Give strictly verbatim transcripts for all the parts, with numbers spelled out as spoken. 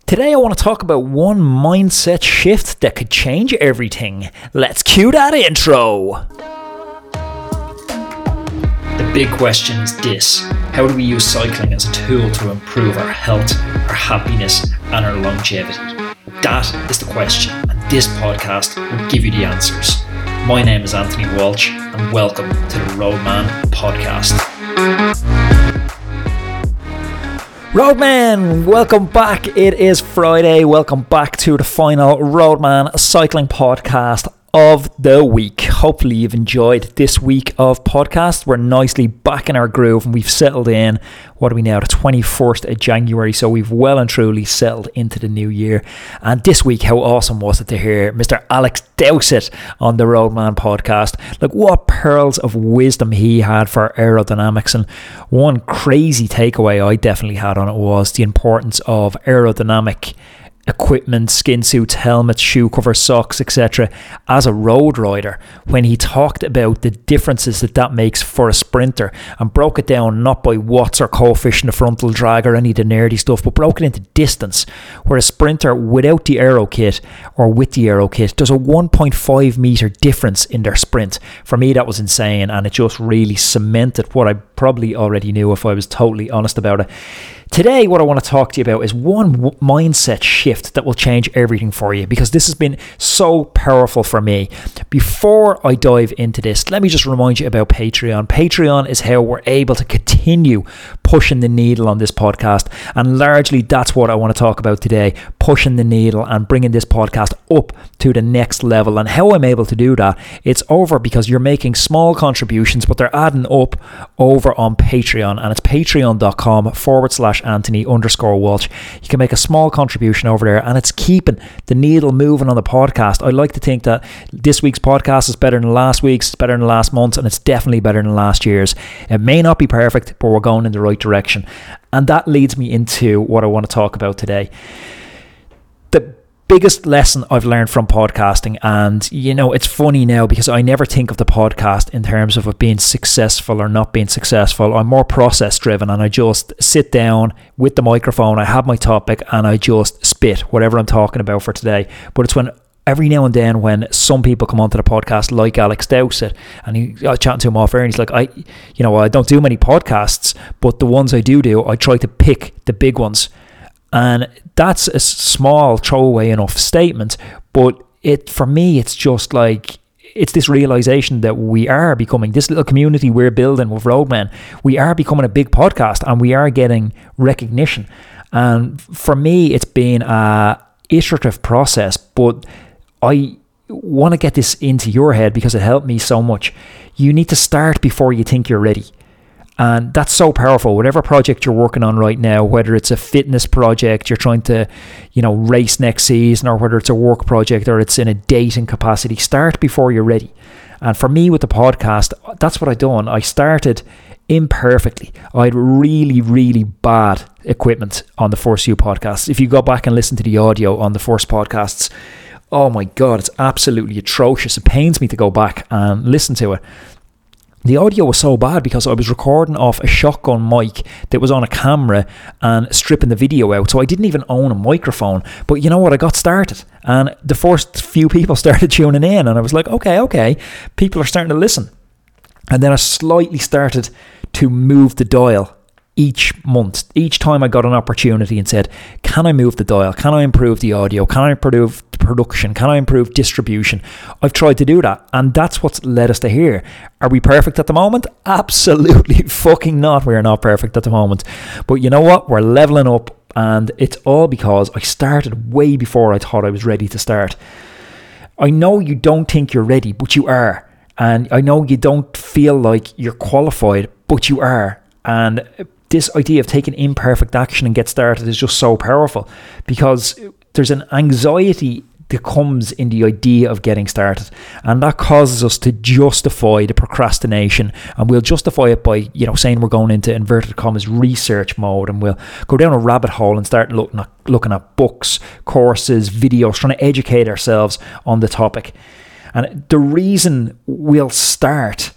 Today I want to talk about one mindset shift that could change everything. Let's cue that intro. The big question is this: how do we use cycling as a tool to improve our health, our happiness and our longevity? That is the question, and this podcast will give you the answers. My name is Anthony Walsh and welcome to the Roadman Podcast. Roadman, welcome back. It is Friday. Welcome back to the final Roadman Cycling Podcast of the week. Hopefully you've enjoyed this week of podcast. We're nicely back in our groove and we've settled in. What are we now? The twenty-first of January. So we've well and truly settled into the new year. And this week, how awesome was it to hear Mister Alex Dowsett on the Roadman Podcast? Like, what pearls of wisdom he had for aerodynamics. And one crazy takeaway I definitely had on it was the importance of aerodynamic equipment, skin suits, helmets, shoe covers, socks, et cetera as a road rider, when he talked about the differences that that makes for a sprinter and broke it down not by watts or coefficient of frontal drag or any of the nerdy stuff, but broke it into distance, where a sprinter without the aero kit or with the aero kit, there's a one point five meter difference in their sprint. For me, that was insane, and it just really cemented what I probably already knew if I was totally honest about it. Today, what I want to talk to you about is one w- mindset shift that will change everything for you, because this has been so powerful for me. Before I dive into this, let me just remind you about Patreon. Patreon is how we're able to continue pushing the needle on this podcast, and largely that's what I want to talk about today, pushing the needle and bringing this podcast up to the next level. And how I'm able to do that, it's over because you're making small contributions, but they're adding up over on Patreon, and it's patreon.com forward slash Anthony underscore Walsh. You can make a small contribution over there, and it's keeping the needle moving on the podcast. I like to think that this week's podcast is better than last week's, it's better than last month's, and it's definitely better than last year's. It may not be perfect, but we're going in the right direction. And that leads me into what I want to talk about today. The biggest lesson I've learned from podcasting, and you know, it's funny now because I never think of the podcast in terms of it being successful or not being successful. I'm more process driven, and I just sit down with the microphone, I have my topic, and I just spit whatever I'm talking about for today. But it's when every now and then when some people come onto the podcast, like Alex Dowsett, and he, I was chatting to him off air, and he's like, I, you know, I don't do many podcasts, but the ones I do do, I try to pick the big ones. And that's a small throwaway enough statement, but it for me, it's just like, it's this realization that we are becoming, this little community we're building with Roadmen, we are becoming a big podcast and we are getting recognition. And for me, it's been a iterative process, but I want to get this into your head because it helped me so much. You need to start before you think you're ready. And that's so powerful. Whatever project you're working on right now, whether it's a fitness project, you're trying to, you know, race next season, or whether it's a work project or it's in a dating capacity, start before you're ready. And for me with the podcast, that's what I done. I started imperfectly. I had really, really bad equipment on the first few podcasts. If you go back and listen to the audio on the first podcasts, oh my God, it's absolutely atrocious. It pains me to go back and listen to it. The audio was so bad because I was recording off a shotgun mic that was on a camera and stripping the video out. So I didn't even own a microphone. But you know what? I got started. And the first few people started tuning in. And I was like, okay, okay. People are starting to listen. And then I slightly started to move the dial each month. Each time I got an opportunity and said, can I move the dial? Can I improve the audio? Can I improve production? Can I improve distribution? I've tried to do that, and that's what's led us to here. Are we perfect at the moment? Absolutely fucking not. We're not perfect at the moment. But you know what? We're leveling up, and it's all because I started way before I thought I was ready to start. I know you don't think you're ready, but you are. And I know you don't feel like you're qualified, but you are. And this idea of taking imperfect action and get started is just so powerful, because there's an anxiety that comes in the idea of getting started, and that causes us to justify the procrastination, and we'll justify it by, you know, saying we're going into inverted commas research mode, and we'll go down a rabbit hole and start looking at looking at books, courses, videos, trying to educate ourselves on the topic. And the reason we'll start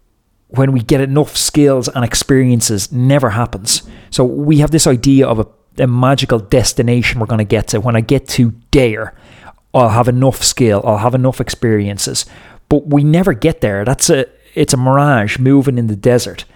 when we get enough skills and experiences never happens. So we have this idea of a a magical destination we're going to get to. When I get to there, I'll have enough skill, I'll have enough experiences. But we never get there. That's a it's a mirage moving in the desert.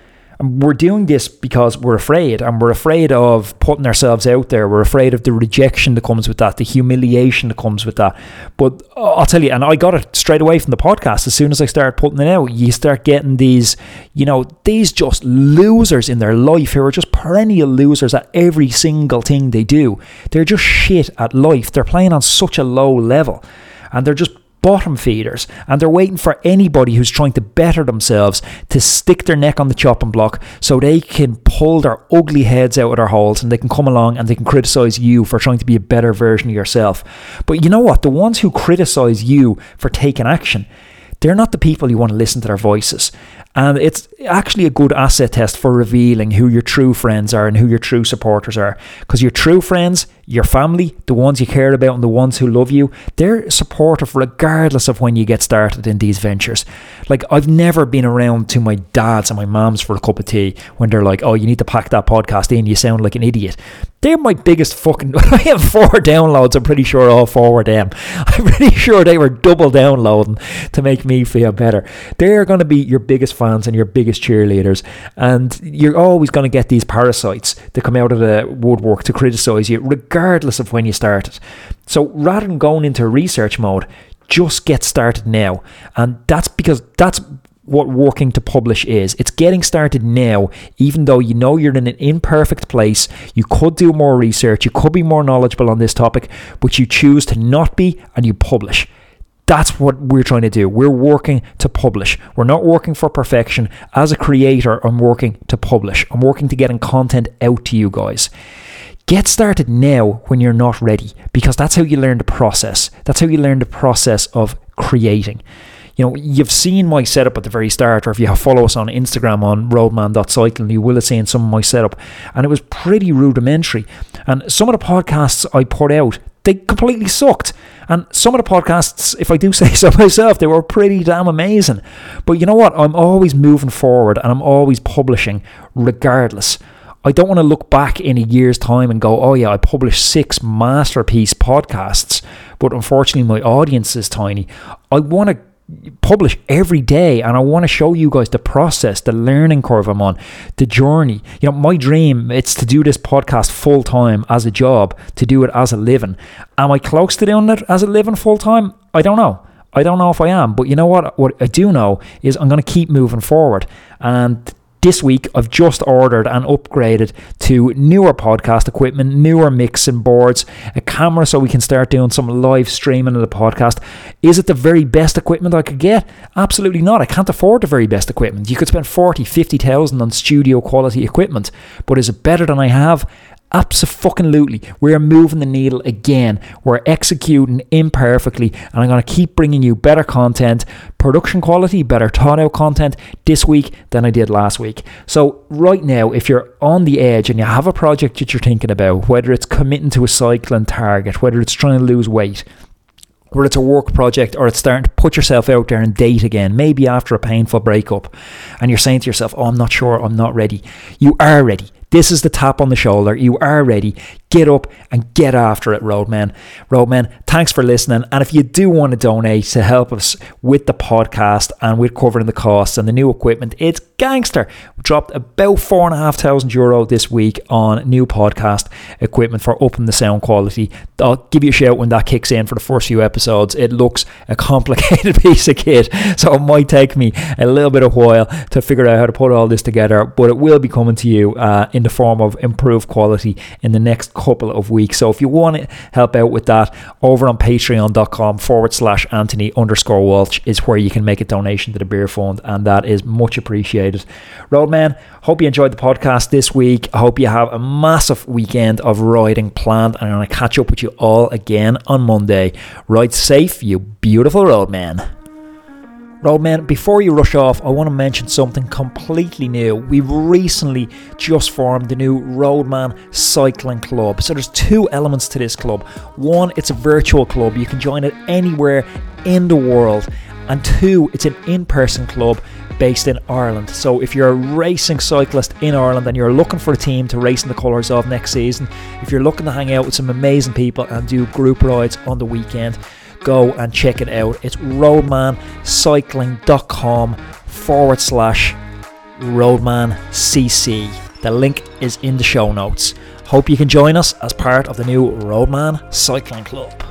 And we're doing this because we're afraid, and we're afraid of putting ourselves out there. We're afraid of the rejection that comes with that, the humiliation that comes with that. But I'll tell you, and I got it straight away from the podcast. As soon as I started putting it out, you start getting these, you know, these just losers in their life who are just perennial losers at every single thing they do. They're just shit at life. They're playing on such a low level, and they're just bottom feeders, and they're waiting for anybody who's trying to better themselves to stick their neck on the chopping block so they can pull their ugly heads out of their holes, and they can come along and they can criticize you for trying to be a better version of yourself. But you know what? The ones who criticize you for taking action, they're not the people you want to listen to their voices. And it's actually a good asset test for revealing who your true friends are and who your true supporters are. Because your true friends, your family, the ones you care about and the ones who love you, they're supportive regardless of when you get started in these ventures. Like, I've never been around to my dad's and my mom's for a cup of tea when they're like, oh, you need to pack that podcast in, you sound like an idiot. They're my biggest fucking... I have four downloads, I'm pretty sure all four were them. I'm pretty sure they were double downloading to make me feel better. They're going to be your biggest fans and your biggest cheerleaders, and you're always going to get these parasites that come out of the woodwork to criticize you regardless of when you started. So rather than going into research mode, just get started now. And that's because that's what working to publish is. It's getting started now, even though you know you're in an imperfect place. You could do more research, you could be more knowledgeable on this topic, but you choose to not be, and you publish. That's what we're trying to do. We're working to publish. We're not working for perfection. As a creator, I'm working to publish. I'm working to getting content out to you guys. Get started now when you're not ready, because that's how you learn the process. That's how you learn the process of creating. You know, you've seen my setup at the very start, or if you have follow us on Instagram on roadman dot cycling, you will have seen some of my setup, and it was pretty rudimentary. And some of the podcasts I put out, they completely sucked. And some of the podcasts, if I do say so myself, they were pretty damn amazing. But you know what? I'm always moving forward, and I'm always publishing regardless. I don't want to look back in a year's time and go, oh yeah, I published six masterpiece podcasts, but unfortunately my audience is tiny. I want to publish every day, and I want to show you guys the process, the learning curve I'm on, the journey. You know, my dream, it's to do this podcast full time as a job, to do it as a living. Am I close to doing it as a living full time? I don't know. I don't know if I am, but you know what? What I do know is I'm going to keep moving forward. And this week, I've just ordered and upgraded to newer podcast equipment, newer mixing boards, a camera so we can start doing some live streaming of the podcast. Is it the very best equipment I could get? Absolutely not. I can't afford the very best equipment. You could spend forty, fifty thousand on studio quality equipment, but is it better than I have? Absolutely. We're moving the needle again. We're executing imperfectly, and I'm going to keep bringing you better content, production quality, better thought out content this week than I did last week. So right now, if you're on the edge and you have a project that you're thinking about, whether it's committing to a cycling target, whether it's trying to lose weight, whether it's a work project, or it's starting to put yourself out there and date again, maybe after a painful breakup, and you're saying to yourself, oh, I'm not sure, I'm not ready. You are ready. This is the tap on the shoulder. You are ready. Get up and get after it, Roadman. Roadman, thanks for listening. And if you do want to donate to help us with the podcast and with covering the costs and the new equipment, it's gangster. We dropped about four and a half thousand euro this week on new podcast equipment for upping the sound quality. I'll give you a shout when that kicks in for the first few episodes. It looks a complicated piece of kit, so it might take me a little bit of while to figure out how to put all this together, but it will be coming to you uh, in the form of improved quality in the next couple of weeks. So if you want to help out with that, over on patreon.com forward slash Anthony underscore Walsh is where you can make a donation to the beer fund, and that is much appreciated. Roadman, hope you enjoyed the podcast this week. I hope you have a massive weekend of riding planned, and I'm going to catch up with you all again on Monday. Ride safe, you beautiful roadman. Roadman, before you rush off, I want to mention something completely new. We've recently just formed the new Roadman Cycling Club. So there's two elements to this club. One, it's a virtual club. You can join it anywhere in the world, And two, it's an in-person club based in Ireland. So if you're a racing cyclist in Ireland and you're looking for a team to race in the colours of next season, if you're looking to hang out with some amazing people and do group rides on the weekend, go and check it out. It's roadmancycling.com forward slash roadmancc. The link is in the show notes. Hope you can join us as part of the new Roadman Cycling Club.